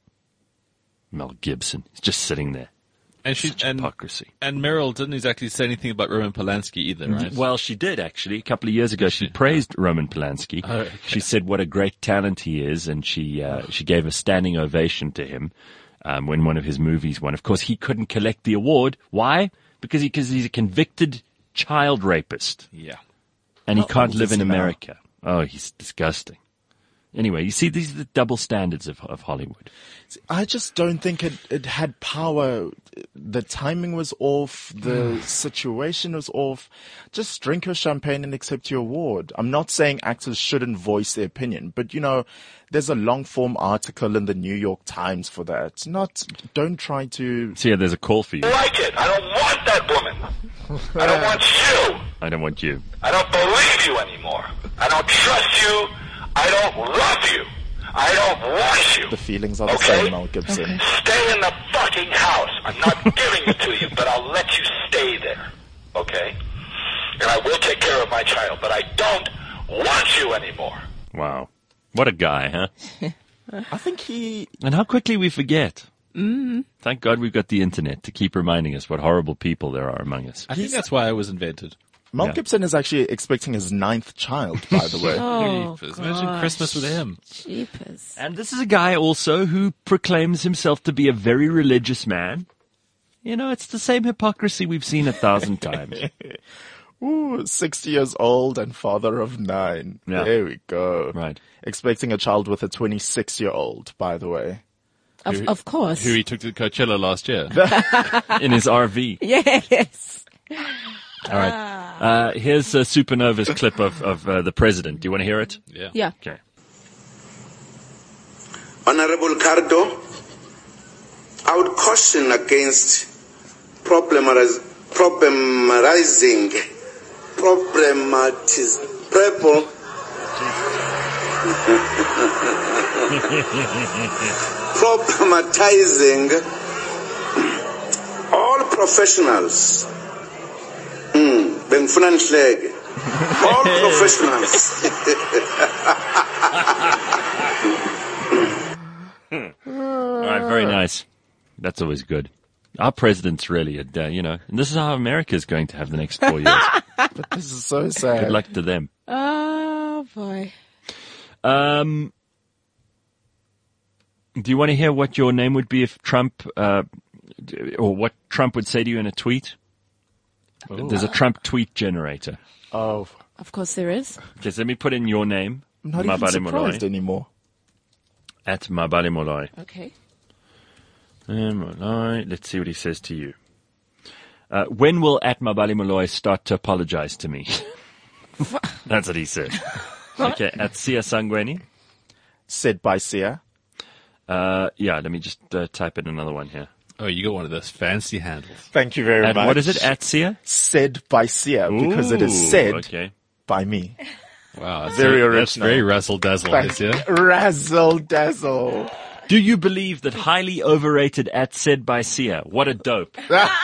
Mel Gibson. He's just sitting there. And she, Such and, hypocrisy. And Meryl didn't exactly say anything about Roman Polanski either, right? Well, she did actually. A couple of years ago, she praised Roman Polanski. Oh, okay. She said what a great talent he is, and she uh, she gave a standing ovation to him um, when one of his movies won. Of course, he couldn't collect the award. Why? Because he, cause he's a convicted child rapist. Yeah. And he How can't old live is in he now? America. Oh, he's disgusting. Anyway, you see, these are the double standards of, of Hollywood. I just don't think it, it had power. The timing was off. The situation was off. Just drink your champagne and accept your award. I'm not saying actors shouldn't voice their opinion, but you know, there's a long form article in the New York Times for that. Not, don't try to. So yeah, there's a call for you. Like it. I don't want that woman. I don't want you. I don't want you. I don't believe you anymore. I don't trust you. I don't love you. I don't want you. The feelings are the Okay? same, Mel Gibson. Okay. Stay in the fucking house. I'm not giving it to you, but I'll let you stay there. Okay? And I will take care of my child, but I don't want you anymore. Wow. What a guy, huh? I think he. And how quickly we forget. Mm. Thank God we've got the internet to keep reminding us what horrible people there are among us. I think that's why I was invented. Mel Yeah. Gibson is actually expecting his ninth child, by the way. Oh, Jeepers. Imagine Christmas with him. Jeepers. And this is a guy also who proclaims himself to be a very religious man. You know, it's the same hypocrisy we've seen a thousand times. Ooh, sixty years old and father of nine. Yeah. There we go. Right. Expecting a child with a twenty-six year old, by the way. Of, of course. Who he took to Coachella last year. In his R V. Yes. All right. Uh, here's uh, Supernova's clip of, of uh, the president. Do you want to hear it? Yeah. Yeah. Okay. Honorable Cardo, I would caution against problematiz- problematizing, problematiz, prepol, problematizing all professionals. Hmm, bengifuna nihleke. All professionals. All right. Very nice. That's always good. Our president's really, a, uh, you know, and this is how America's going to have the next four years. But this is so sad. Good luck to them. Oh, boy. Um, do you want to hear what your name would be if Trump, uh, or what Trump would say to you in a tweet? There's a Trump tweet generator. Oh, Of course there is. Okay, so let me put in your name. I'm not even Mabale surprised Moloi, anymore. at Mabale Moloi. Okay. And Moloi, let's see what he says to you. Uh, when will at Mabale Moloi start to apologize to me? That's what he said. Okay, at Sia Sangweni. Said by Sia. Uh, yeah, let me just uh, type in another one here. Oh, you got one of those fancy handles. Thank you very At, much. what is it? At Sia? Said by Sia, because it is Ooh, said Okay. by me. Wow. That's Very very, That's original. very razzle dazzle, Thank yeah? Razzle dazzle. Do you believe that highly overrated at said by Sia? What a dope.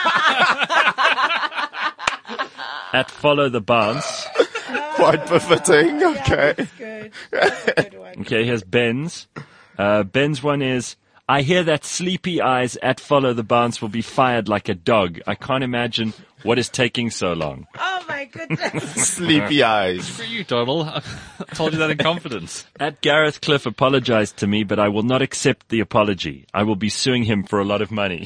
At follow the bounce. Quite befitting. Okay. Good. That's a good one. Okay, here's Ben's. Uh, Ben's one is, I hear that Sleepy Eyes at follow the bounce will be fired like a dog. I can't imagine what is taking so long. Oh, my goodness. Sleepy eyes. For you, Donald. I told you that in confidence. At Gareth Cliff apologized to me, but I will not accept the apology. I will be suing him for a lot of money.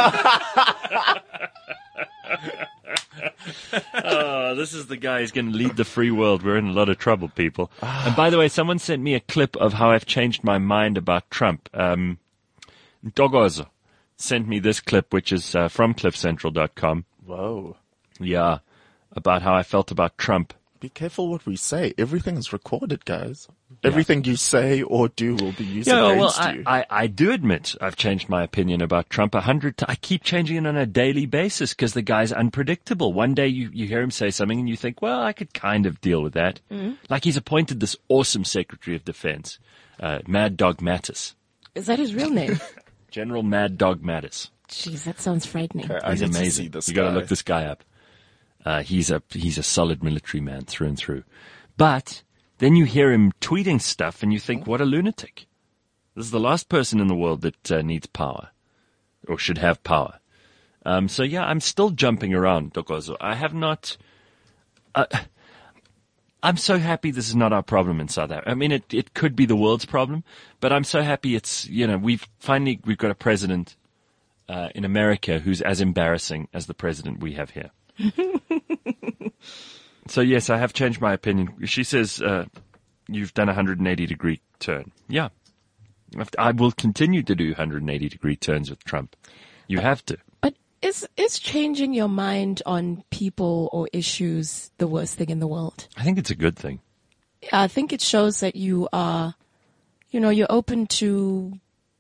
Oh, this is the guy who's going to lead the free world. We're in a lot of trouble, people. And by the way, someone sent me a clip of how I've changed my mind about Trump. Um, Dogozo sent me this clip, which is uh, from cliff central dot com. Whoa. Yeah, about how I felt about Trump. be careful what we say. Everything is recorded, guys. Everything you say or do will be used Yeah, well, against I, you. I, I do admit I've changed my opinion about Trump a hundred times. I keep changing it on a daily basis because the guy's unpredictable. One day you, you hear him say something and you think, well, I could kind of deal with that. Mm-hmm. Like he's appointed this awesome Secretary of Defense, uh, Mad Dog Mattis. Is that his real name? General Mad Dog Mattis. Jeez, that sounds frightening. Okay, I He's need to amazing. see this You got to guy. look this guy up. Uh, he's a he's a solid military man through and through. But then you hear him tweeting stuff, and you think, what a lunatic! This is the last person in the world that uh, needs power, or should have power. Um, so yeah, I'm still jumping around, Dokozo. I have not. Uh, I'm so happy this is not our problem in South Africa. I mean, it it could be the world's problem, but I'm so happy it's you know we've finally we've got a president uh, in America who's as embarrassing as the president we have here. So yes, I have changed my opinion. She says uh, you've done a one hundred eighty degree turn. Yeah, I will continue to do one hundred eighty degree turns with Trump. You have to. But is is changing your mind on people or issues the worst thing in the world? I think it's a good thing. I think it shows that you are, you know, you're open to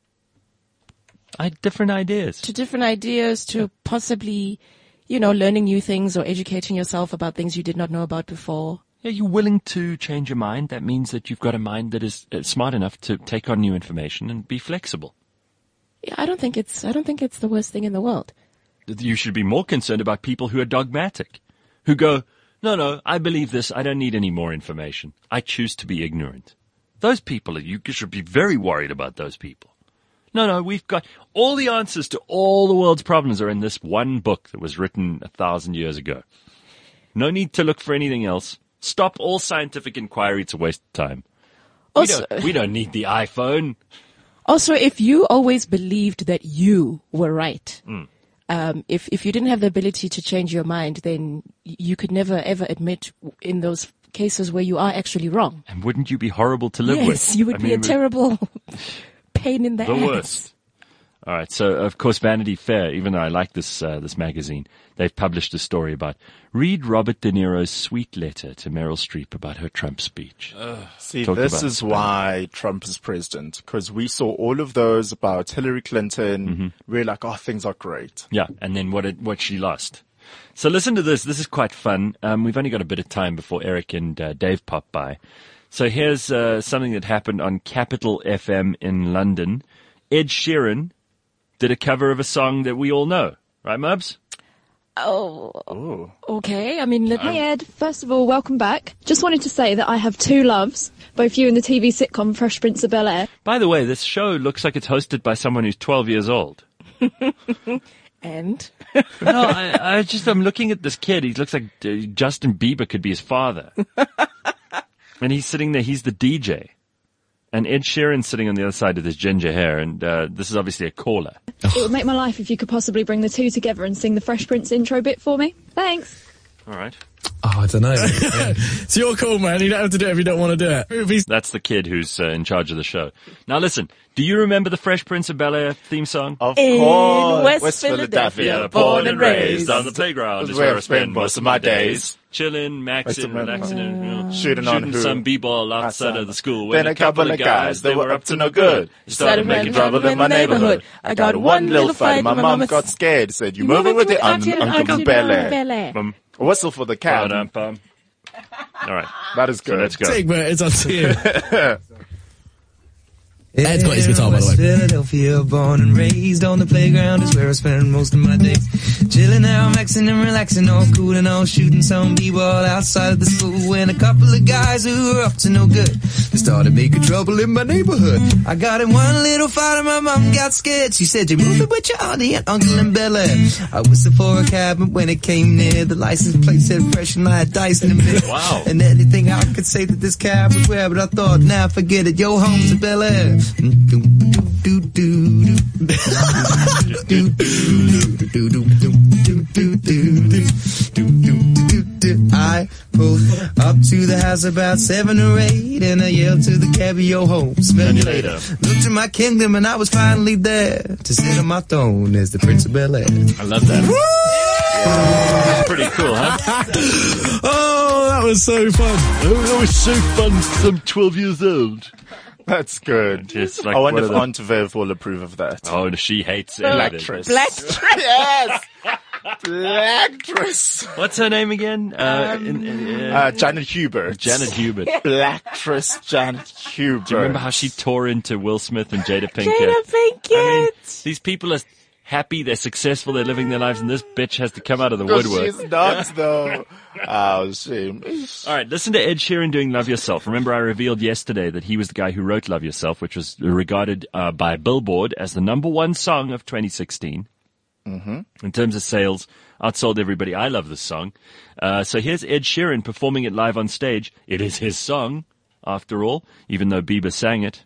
I different ideas. to different ideas, to possibly, you know, learning new things or educating yourself about things you did not know about before. Yeah, you're willing to change your mind. That means that you've got a mind that is uh, smart enough to take on new information and be flexible. Yeah, I don't think it's I don't think it's the worst thing in the world. You should be more concerned about people who are dogmatic, who go, no, no, I believe this. I don't need any more information. I choose to be ignorant. Those people, you should be very worried about those people. No, no, we've got all the answers to all the world's problems are in this one book that was written a thousand years ago. No need to look for anything else. Stop all scientific inquiry. It's a waste of time. Also, we, don't, we don't need the iPhone. also, if you always believed that you were right, Mm. um, if if you didn't have the ability to change your mind, then you could never ever admit in those cases where you are actually wrong. And wouldn't you be horrible to live with? Yes, you would I be mean, a terrible pain in the, The ass. worst. All right. So, of course, Vanity Fair, even though I like this uh, this magazine, they've published a story about read Robert De Niro's sweet letter to Meryl Streep about her Trump speech. See, Talk this about is Spain. why Trump is president, because we saw all of those about Hillary Clinton. Mm-hmm. We're like, oh, things are great. Yeah, and then what it, what she lost. So listen to this. This is quite fun. Um, we've only got a bit of time before Eric and uh, Dave pop by. So here's uh, something that happened on Capital F M in London. Ed Sheeran did a cover of a song that we all know. Right, Mubs? Oh, okay. I mean, let Hey Ed, first of all, welcome back. Just wanted to say that I have two loves, both you and the T V sitcom Fresh Prince of Bel-Air. By the way, this show looks like it's hosted by someone who's twelve years old. and No, I, I just, I'm looking at this kid. He looks like uh, Justin Bieber could be his father. And he's sitting there, he's the D J. And Ed Sheeran's sitting on the other side with his ginger hair, and uh, this is obviously a caller. It would make my life if you could possibly bring the two together and sing the Fresh Prince intro bit for me. Thanks. All right. Oh, I don't know. Yeah. It's your call, man. You don't have to do it if you don't want to do it. That's the kid who's uh, in charge of the show. Now listen, do you remember the Fresh Prince of Bel-Air theme song? Of In course, West West Philadelphia, Philadelphia, born and raised on the playground is where where I I spend most of my days. Chilling, maxing, Maxing, relaxing, and you know, Shooting on who? some b-ball outside Outside. of the school. Then a couple of guys, they were up to no good. Started Started making trouble in my neighborhood. I got one little fight. My mom got scared. Said, "You moving with the un- Uncle Bel-Air." Bum, A whistle for the cat. ba-dum, bum. All right, That is so good. let's go. Tigbert, it's on to you. Ed's got his guitar, by the way. Philadelphia, born and raised on the playground is where I spend most of my days. Chilling out, maxing and relaxing, all cool and all shooting some b-ball outside of the school. When a couple of guys who were up to no good, they started making trouble in my neighborhood. I got in one little fight and my mom got scared. She said, "You're moving with your auntie and uncle in Bel-Air." I whistled for a cab, but when it came near, the license plate said fresh and I had dice in the middle. Wow. And anything I could say that this cab was rare, but I thought, nah, forget it, yo, home's in Bel-Air. I pulled up to the house about seven or eight, and I yelled to the cabbie, "Yo, home, smell you later." Looked at my kingdom, and I was finally there to sit on my throne as the Prince of Bel-Air. I love that. That's pretty cool, huh? Oh, that That was so fun. Oh, that was so fun because I'm twelve years old. That's good. Just like I wonder if one of Aunt Viv will approve of that. Oh, no, she hates it. Blacktress. Blacktress. Yes! Blacktress. What's her name again? Uh, Um, in, in, uh, Uh, Janet Hubert. Janet Hubert. Blacktress Janet Hubert. Do you remember how she tore into Will Smith and Jada Pinkett? Jada Pinkett. I mean, these people are happy, they're successful, they're living their lives, and this bitch has to come out of the woodwork. She's not, though. Oh, shame. All right, listen to Ed Sheeran doing Love Yourself. Remember, I revealed yesterday that he was the guy who wrote Love Yourself, which was regarded uh, by Billboard as the number one song of twenty sixteen. Mm-hmm. In terms of sales, outsold everybody. I love this song. Uh, so here's Ed Sheeran performing it live on stage. It is his song, after all, even though Bieber sang it.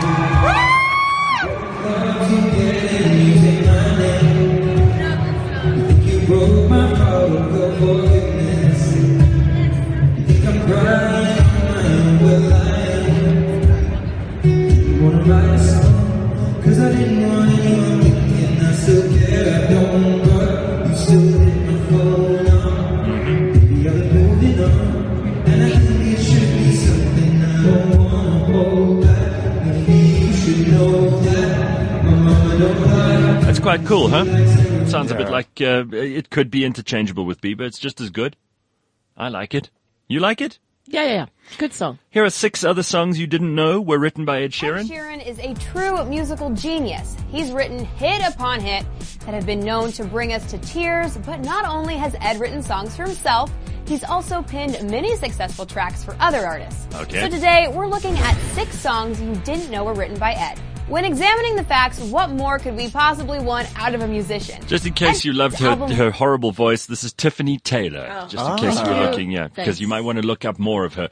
That's quite cool, huh? It sounds a bit like uh, it could be interchangeable with Bieber. It's just as good. I like it. You like it? Yeah, yeah, yeah. Good song. Here are six other songs you didn't know were written by Ed Sheeran. Ed Sheeran is a true musical genius. He's written hit upon hit that have been known to bring us to tears, but not only has Ed written songs for himself, he's also penned many successful tracks for other artists. Okay. So today, we're looking at six songs you didn't know were written by Ed. When examining the facts, what more could we possibly want out of a musician? Just in case Ed's you loved her, album- her horrible voice, this is Tiffany Taylor. Oh. Just in Oh. case you were Thank you. looking, yeah, because Thanks. you might want to look up more of her.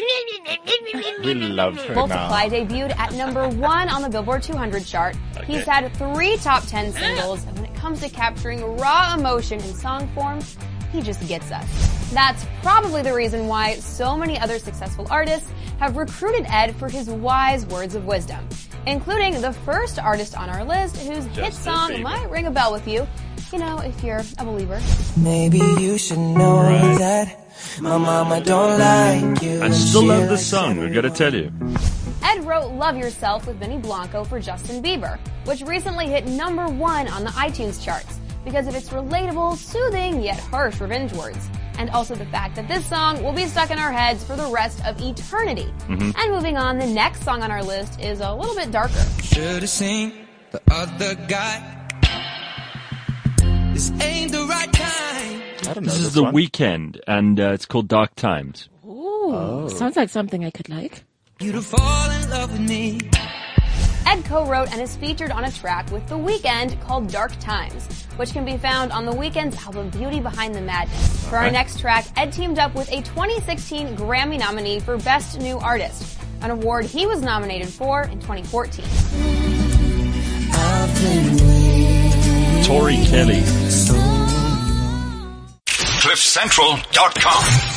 We love her Multiply now. debuted at number one on the Billboard two hundred chart. Okay. He's had three top ten singles, and when it comes to capturing raw emotion in song form, he just gets us. That's probably the reason why so many other successful artists have recruited Ed for his wise words of wisdom, including the first artist on our list whose hit Justin song Bieber. might ring a bell with you, you know, if you're a believer. Maybe you should know Right. that my mama don't like you. I still love this song, I've got to tell you. Ed wrote Love Yourself with Benny Blanco for Justin Bieber, which recently hit number one on the iTunes charts because of its relatable, soothing, yet harsh revenge words. And also the fact that this song will be stuck in our heads for the rest of eternity. Mm-hmm. And moving on, the next song on our list is a little bit darker. Should've seen the other guy. This ain't the right time. I don't know This this is The one. Weeknd, and uh, it's called Dark Times. Ooh, sounds like something I could like. You to fall in love with me. Ed co-wrote and is featured on a track with The Weeknd called Dark Times, which can be found on The Weeknd's album Beauty Behind the Madness. For our Okay. next track, Ed teamed up with a twenty sixteen Grammy nominee for Best New Artist, an award he was nominated for in twenty fourteen. Tori Kelly. cliff central dot com